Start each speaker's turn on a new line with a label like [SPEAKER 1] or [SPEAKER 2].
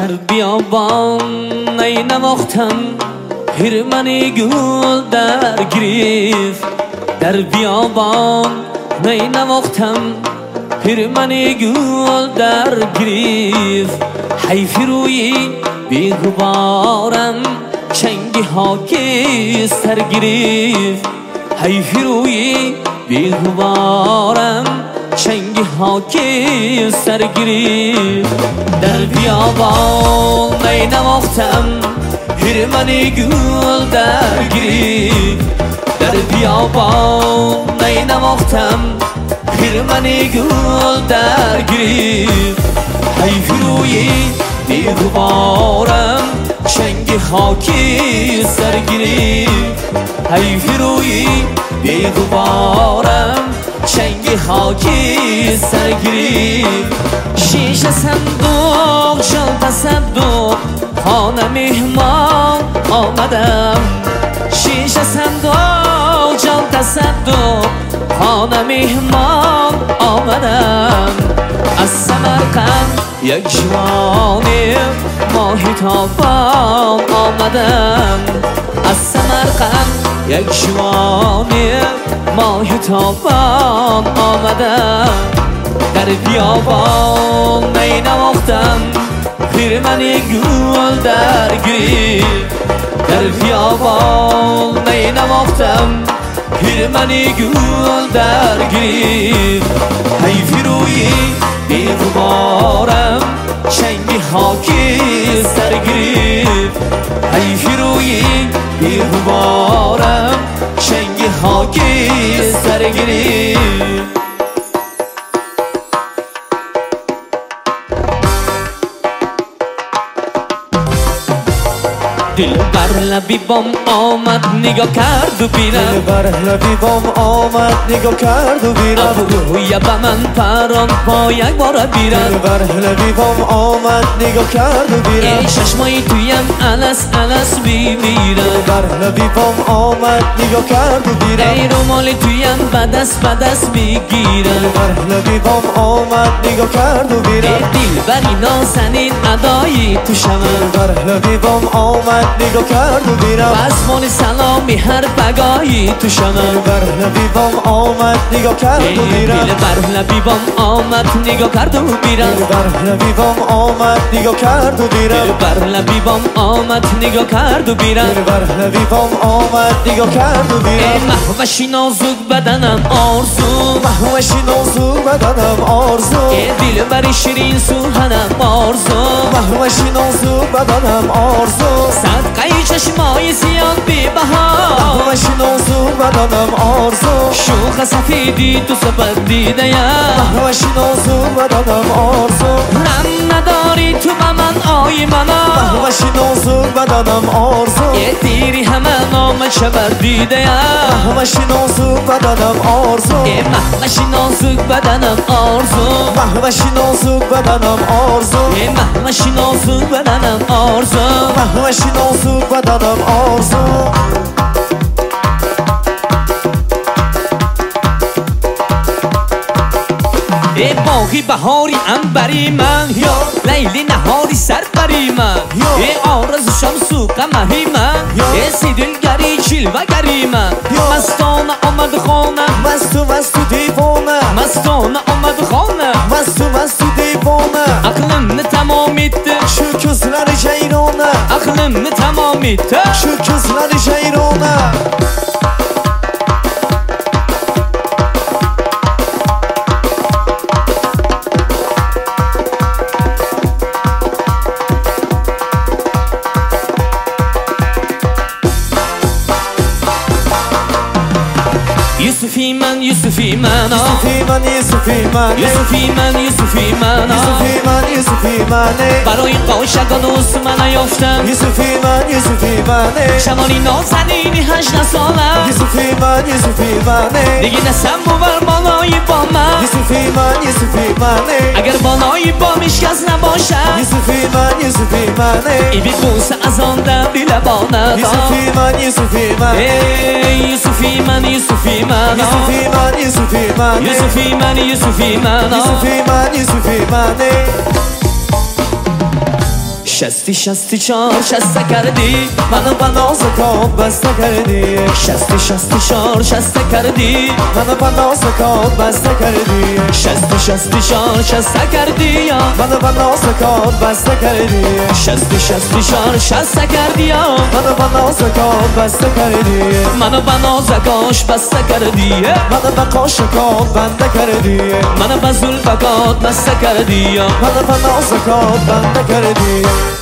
[SPEAKER 1] در بیابان ای نواختم هرمن گل در گریف در بیابان ای نواختم هرمن گل در گریف حیف روی بیغبارم چنگی ها که سر گریف حیف روی بیغبارم چنگی ها که سر گریف در بیابان ای نواختم هرمن گل در گریف در بیابان ای نواختم هرمن گل در گریف حیف روی بیغبارم چنگ خاکی سر گریف حیف روی بیغبارم چنگ خاکی سر گریف شیشه صندوق شد تصدق خانه مهمان آمدم شیشه صندوق جان تصدق خانه مهمان آمدم از سمرقند یک جوانی ماهی تابان آمدم از سمرقند یک جوانی ماهی تابان آمدم در بیابان ای نواختم خرمن گل در گریف در بیابان ای نواختم هرمن گل در گریف حیف روی بیغبارم چنگی خاکی سر گریف حیف روی بیغبارم چنگی خاکی سر گریف دل بر لبی بام آمد نگاه کرد و بیرم
[SPEAKER 2] دل بر لبی بام آمد نگاه کرد و بیرم
[SPEAKER 1] ابروی به من پران با یک بار بیرم
[SPEAKER 2] دل بر لبی بام آمد نگاه کرد و بیرم
[SPEAKER 1] ای چشمای تویم الس الس بیمیرم
[SPEAKER 2] دل بر لبی بام آمد نگاه کرد و بیرم
[SPEAKER 1] ای رومال تویم به دست میگیرم
[SPEAKER 2] دل بر لبی بام آمد نگاه کرد و بیرم
[SPEAKER 1] ای دل بری نازنین ادایی تو شمم
[SPEAKER 2] دل بر لبی بام آمد نگاه کرد و بیرم
[SPEAKER 1] بزمان سلامی هر بگاهی تو شمم
[SPEAKER 2] دل بر لبی بام آمد نگاه کرد و بیرم
[SPEAKER 1] دل بر لبی بام آمد نگاه کرد و بیرم
[SPEAKER 2] دل بر لبی بام آمد نگاه کرد و بیرم
[SPEAKER 1] دل بر لبی بام آمد نگاه کرد و بیرم
[SPEAKER 2] دل بر لبی بام آمد نگاه کرد و بیرم
[SPEAKER 1] ای محوشی نازک بدنم آرزو
[SPEAKER 2] محوشی نازک بدنم آرزو
[SPEAKER 1] ای دل بری شیرین سوهنم آرزو
[SPEAKER 2] محوشی نازک بدنم آرزو
[SPEAKER 1] صدقه چشمای زیاد بی بها
[SPEAKER 2] محوشی نازک بدنم آرزو
[SPEAKER 1] شوخ سفیدی تو سپد دیده یم
[SPEAKER 2] محوشی نازک بدنم آرزو
[SPEAKER 1] رم نداری تو به من آی منم
[SPEAKER 2] محوشی نازک بدنم آرزو
[SPEAKER 1] یه دیری همه نامه شبد دیده یم
[SPEAKER 2] محوشی نازک بدنم آرزو
[SPEAKER 1] یه محوشی نازک بدنم آرزو
[SPEAKER 2] محوشی نازک بدنم آرزو
[SPEAKER 1] یه محوشی نازک بدنم آرزو
[SPEAKER 2] محوشی نازک بدنم آرزو
[SPEAKER 1] ای باغی بهاری انبری من لیلی نهاری سربری من ای آرزوشم سو قمری من ای سیدلگری جلوگری من مستانه آمد خانه
[SPEAKER 2] مستو دیوانه
[SPEAKER 1] مستانه آمد خانه
[SPEAKER 2] مستو دیوانه
[SPEAKER 1] عقلم تمامیده
[SPEAKER 2] şu kızlar ceyrana
[SPEAKER 1] عقلم تمامیده
[SPEAKER 2] şu kızlar ceyrana
[SPEAKER 1] Yusufi man
[SPEAKER 2] Yusufi man Yusufi man
[SPEAKER 1] Yusufi man
[SPEAKER 2] Yusufi man Yusufi man
[SPEAKER 1] برای قاشقان عثمن یافتم
[SPEAKER 2] Yusufi man
[SPEAKER 1] شمالی نازنینی 18 سالم
[SPEAKER 2] Yusufi man
[SPEAKER 1] دیگه نسم ببر بالای با من
[SPEAKER 2] Yusufi man
[SPEAKER 1] اگر بالای با میشکس نباشم
[SPEAKER 2] Yusufi man
[SPEAKER 1] ای بی بوسه از آن دم بی لبانم
[SPEAKER 2] Yusufi man
[SPEAKER 1] ای یوسفی من یوسفی من
[SPEAKER 2] Yusufi man
[SPEAKER 1] یوسفی من شستی چار شسته کردی
[SPEAKER 2] منو با نازکات بسته کردی
[SPEAKER 1] شستی چار شسته کردی
[SPEAKER 2] منو با نازکات بسته کردی
[SPEAKER 1] شستی چار شسته کردی
[SPEAKER 2] منو با نازکات بسته کردی
[SPEAKER 1] شستی چار شسته کردی
[SPEAKER 2] منو با نازکات بسته کردی
[SPEAKER 1] منو با نازکاش بسته کردی
[SPEAKER 2] منو با قاشقات بنده کردی
[SPEAKER 1] منو با زلفکات بسته کردی
[SPEAKER 2] منو با نازکات بنده کردی